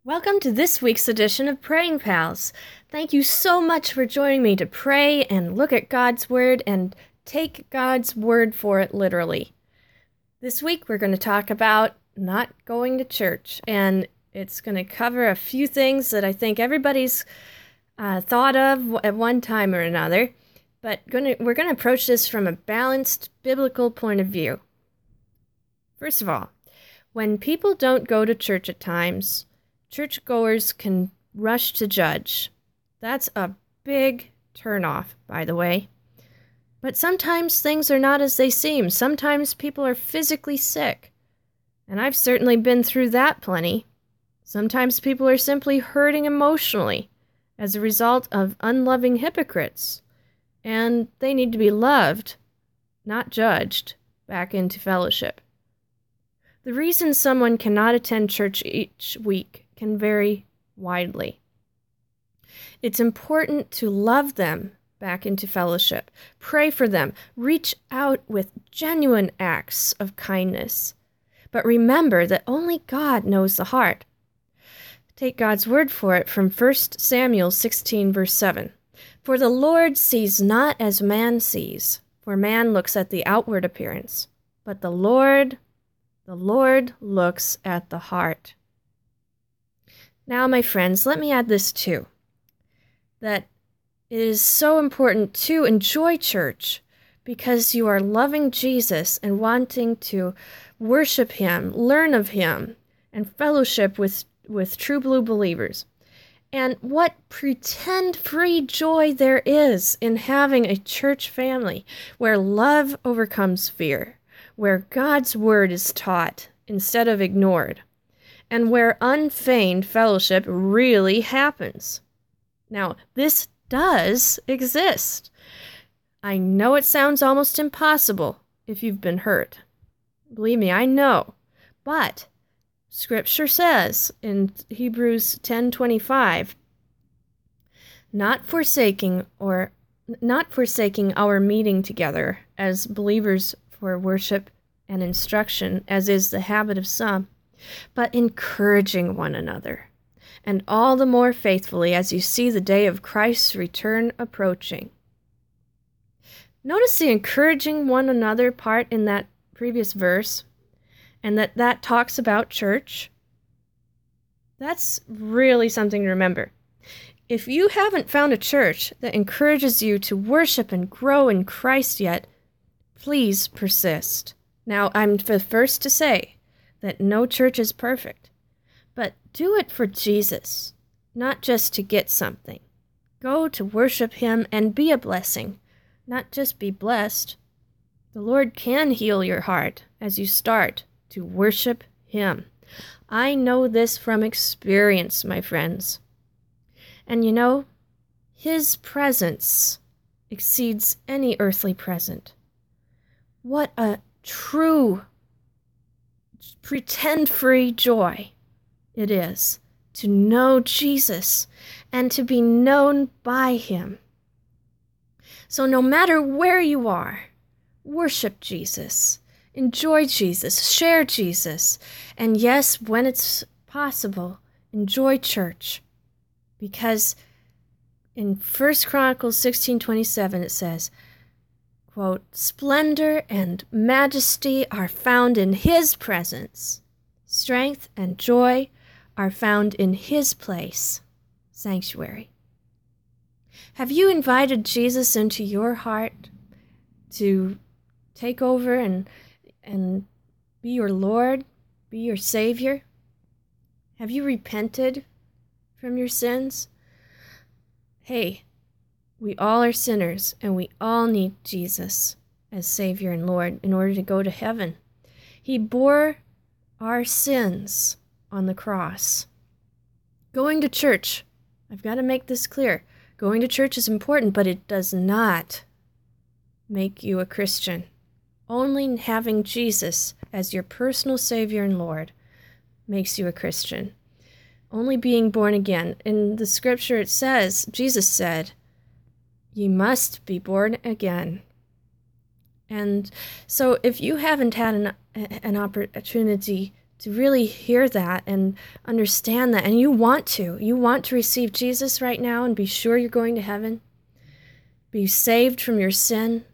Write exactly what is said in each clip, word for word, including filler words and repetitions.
Welcome to this week's edition of Praying Pals. Thank you so much for joining me to pray and look at God's Word and take God's Word for it literally. This week we're going to talk about not going to church, and it's going to cover a few things that I think everybody's uh, thought of at one time or another, but gonna, we're going to approach this from a balanced biblical point of view. First of all, when people don't go to church at times, churchgoers can rush to judge. That's a big turnoff, by the way. But sometimes things are not as they seem. Sometimes people are physically sick. And I've certainly been through that plenty. Sometimes people are simply hurting emotionally as a result of unloving hypocrites. And they need to be loved, not judged, back into fellowship. The reason someone cannot attend church each week can vary widely. It's important to love them back into fellowship, pray for them, reach out with genuine acts of kindness. But remember that only God knows the heart. Take God's word for it from First Samuel sixteen, verse seven. For the Lord sees not as man sees, for man looks at the outward appearance, but the Lord, the Lord looks at the heart. Now, my friends, let me add this too, that it is so important to enjoy church because you are loving Jesus and wanting to worship Him, learn of Him, and fellowship with, with true blue believers. And what pretend-free joy there is in having a church family where love overcomes fear, where God's word is taught instead of ignored, and where unfeigned fellowship really happens. Now, this does exist. I know it sounds almost impossible if you've been hurt. Believe me, I know. But Scripture says in Hebrews ten twenty-five, not forsaking or not forsaking our meeting together as believers for worship and instruction, as is the habit of some, but encouraging one another, and all the more faithfully as you see the day of Christ's return approaching. Notice the encouraging one another part in that previous verse, and that that talks about church. That's really something to remember. If you haven't found a church that encourages you to worship and grow in Christ yet, please persist. Now, I'm the first to say that no church is perfect, but do it for Jesus, not just to get something. Go to worship Him and be a blessing, not just be blessed. The Lord can heal your heart as you start to worship Him. I know this from experience, my friends. And you know, His presence exceeds any earthly present. What a true pretend-free joy it is to know Jesus and to be known by Him. So no matter where you are, worship Jesus, enjoy Jesus, share Jesus, and yes, when it's possible, enjoy church. Because in First Chronicles sixteen twenty-seven it says, quote, splendor and majesty are found in His presence. Strength and joy are found in His place, sanctuary. Have you invited Jesus into your heart to take over and, and be your Lord, be your Savior? Have you repented from your sins? Hey, we all are sinners, and we all need Jesus as Savior and Lord in order to go to heaven. He bore our sins on the cross. Going to church, I've got to make this clear. Going to church is important, but it does not make you a Christian. Only having Jesus as your personal Savior and Lord makes you a Christian. Only being born again. In the scripture it says, Jesus said, "Ye must be born again." And so if you haven't had an, an opportunity to really hear that and understand that, and you want to. You want to receive Jesus right now and be sure you're going to heaven, be saved from your sin,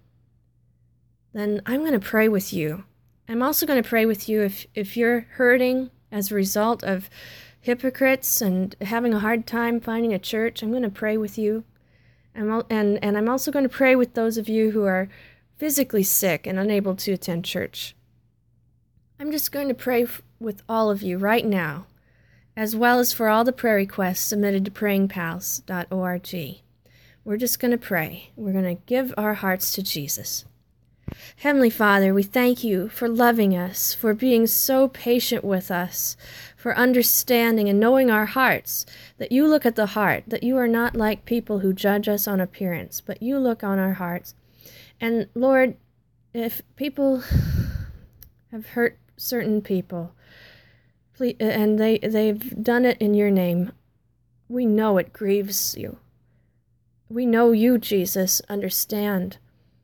then I'm going to pray with you. I'm also going to pray with you if, if you're hurting as a result of hypocrites and having a hard time finding a church. I'm going to pray with you. I'm al- and, and I'm also going to pray with those of you who are physically sick and unable to attend church. I'm just going to pray f- with all of you right now, as well as for all the prayer requests submitted to praying pals dot org. We're just going to pray. We're going to give our hearts to Jesus. Heavenly Father, we thank you for loving us, for being so patient with us, for understanding and knowing our hearts, that you look at the heart, that you are not like people who judge us on appearance, but you look on our hearts. And Lord, if people have hurt certain people, please, and they, they've done it in your name, we know it grieves you. We know you, Jesus, understand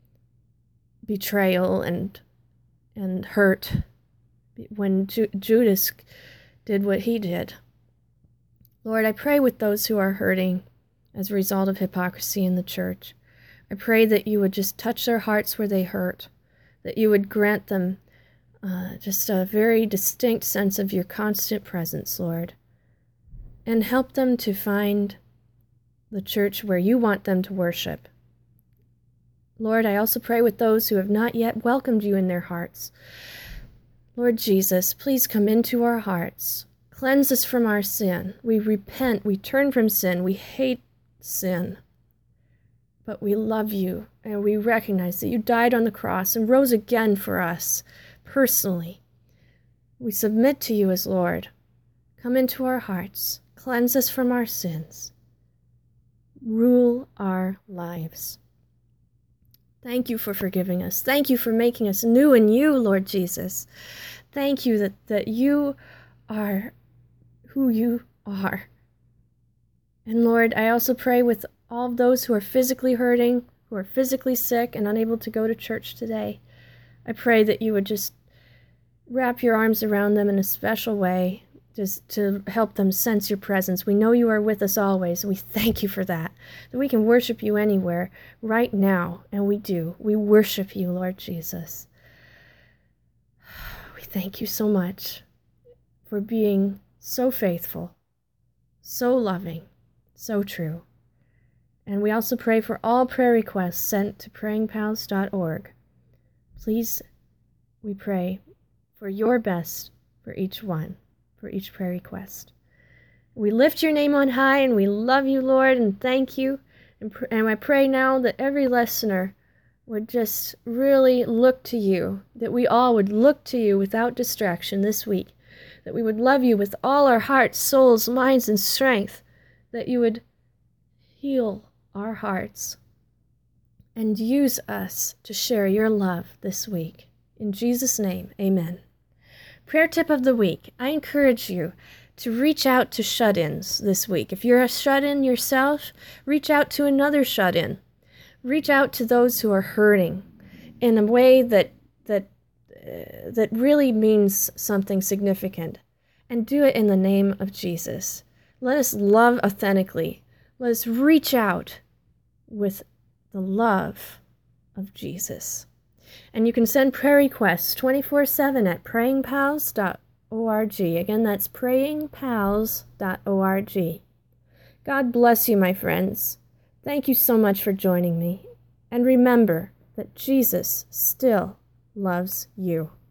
betrayal and and hurt when Ju- Judas did what he did. Lord, I pray with those who are hurting as a result of hypocrisy in the church. I pray that you would just touch their hearts where they hurt, that you would grant them uh, just a very distinct sense of your constant presence, Lord, and help them to find the church where you want them to worship. Lord, I also pray with those who have not yet welcomed you in their hearts. Lord Jesus, please come into our hearts. Cleanse us from our sin. We repent, we turn from sin, we hate sin. But we love you, and we recognize that you died on the cross and rose again for us, personally. We submit to you as Lord. Come into our hearts. Cleanse us from our sins. Rule our lives. Thank you for forgiving us. Thank you for making us new in you, Lord Jesus. Thank you that, that you are who you are. And Lord, I also pray with all of those who are physically hurting, who are physically sick and unable to go to church today. I pray that you would just wrap your arms around them in a special way, just to help them sense your presence. We know you are with us always, and we thank you for that, that we can worship you anywhere right now, and we do. We worship you, Lord Jesus. We thank you so much for being so faithful, so loving, so true. And we also pray for all prayer requests sent to praying pals dot org. Please, we pray for your best for each one, for each prayer request. We lift your name on high, and we love you, Lord, and thank you. And, pr- and I pray now that every listener would just really look to you, that we all would look to you without distraction this week, that we would love you with all our hearts, souls, minds, and strength, that you would heal our hearts and use us to share your love this week. In Jesus' name, amen. Prayer tip of the week. I encourage you to reach out to shut-ins this week. If you're a shut-in yourself, reach out to another shut-in. Reach out to those who are hurting in a way that that uh, that really means something significant, and do it in the name of Jesus. Let us love authentically. Let us reach out with the love of Jesus. And you can send prayer requests twenty-four seven at praying pals dot org. Again, that's praying pals dot org. God bless you, my friends. Thank you so much for joining me. And remember that Jesus still loves you.